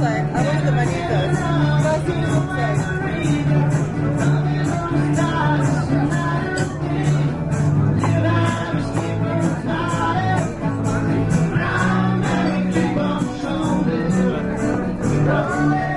like. I want to look at manitas. Let's see what it looks like.